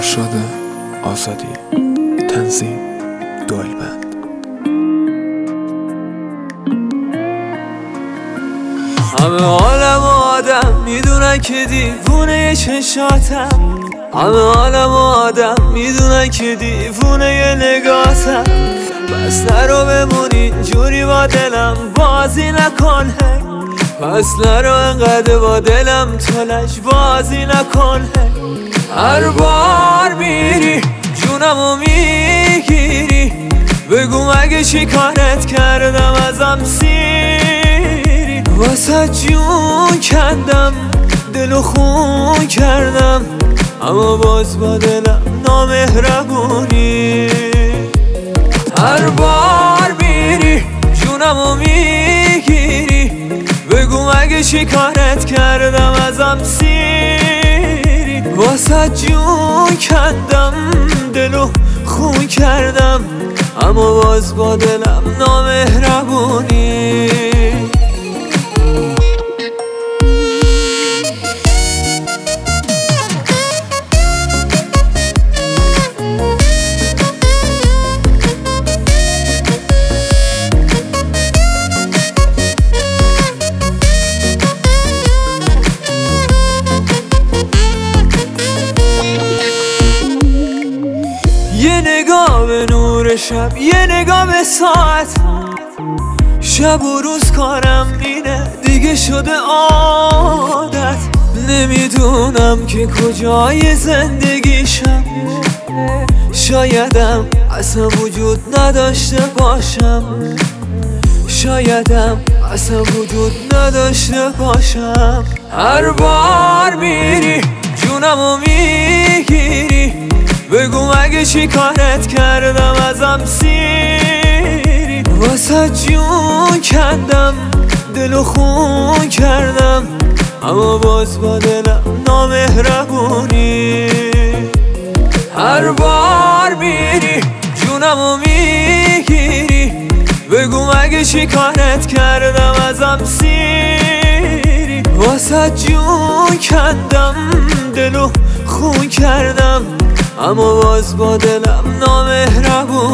ارشاد آزادی. تنظیم دوئلبند. همه عالم و آدم میدونن که دیوونه چشاتم، همه عالم و آدم میدونن که دیوونه نگاتم. بس نرو بمون اینجوری با دلم بازی نکن، پس نرو انقدر با دلم تلش بازی نکن. هر بار میری جونمو میگیری، بگو مگه چی کارت کردم ازم سیری. واسه جون کندم دل و خون کردم، اما باز با دلم نامهربونی. هر بار میری جونمو میگیری، بگو مگه چی کارت کردم ازم سیری. واسه جون کندم دل و خون کردم، اما باز با دلم نامهربونی. یه نگاه به نور شب، یه نگاه به ساعت، شب و روز کارم اینه دیگه شده عادت. نمیدونم که کجای زندگیشم، شایدم اصلا وجود نداشته باشم، شایدم اصلا وجود نداشته باشم. هر بار میری جونمو میگیری، بگو مگه چی کارت کردم ازم سیری. واسه جون کندم دل و خون کردم، اما باز با دلم نامهربونی. هر بار میری جونمو میگیری، بگو مگه چی کارت کردم ازم سیری. واسه جون کندم دل و خون کردم، اما باز با دلم نامهربون.